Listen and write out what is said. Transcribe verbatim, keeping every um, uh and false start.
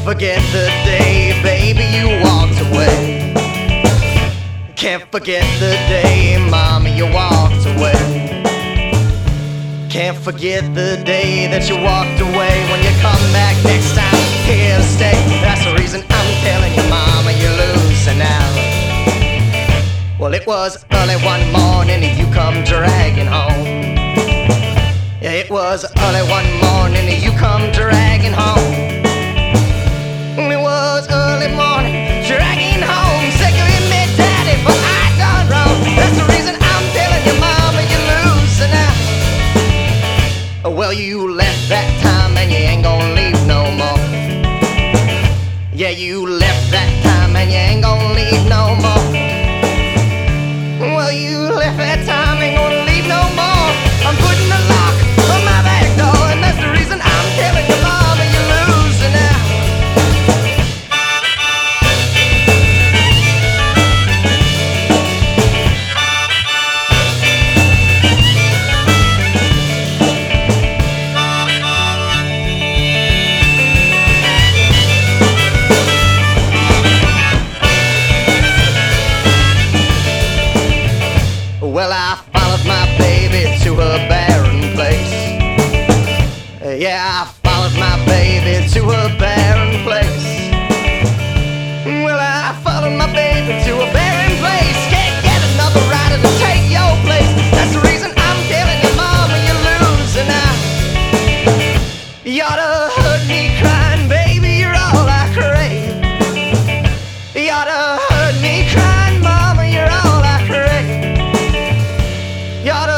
forget the day, baby, you walked away. Can't forget the day, mama, you walked away. Can't forget the day that you walked away. When you come back next time, here to stay. That's the reason I'm telling you, mama, you're losing out. Well, it was early one morning and you come dragging home. Yeah, it was early one morning and you come dragging home. It was early morning, dragging home. Sick of me, daddy, but I done wrong. That's the reason I'm telling you, mama, you're losing out. Well, you left that time and you ain't gonna leave no more. Yeah, you left that time and you ain't gonna leave no more. Well, you left that time, ain't gonna leave no more. I'm putting a lock on my back door, and that's the reason I'm telling you, mama, you're losing out. Well, I followed my baby to her barren place. Yeah, I followed my baby to her barren place. Well, I followed my baby to a barren place. Can't get another rider to take your place. That's the reason I'm telling you, mama, you're losing out. You ought to heard me crying, baby, you're all I crave. You ought to heard me crying, mama, you're all I crave. You ought to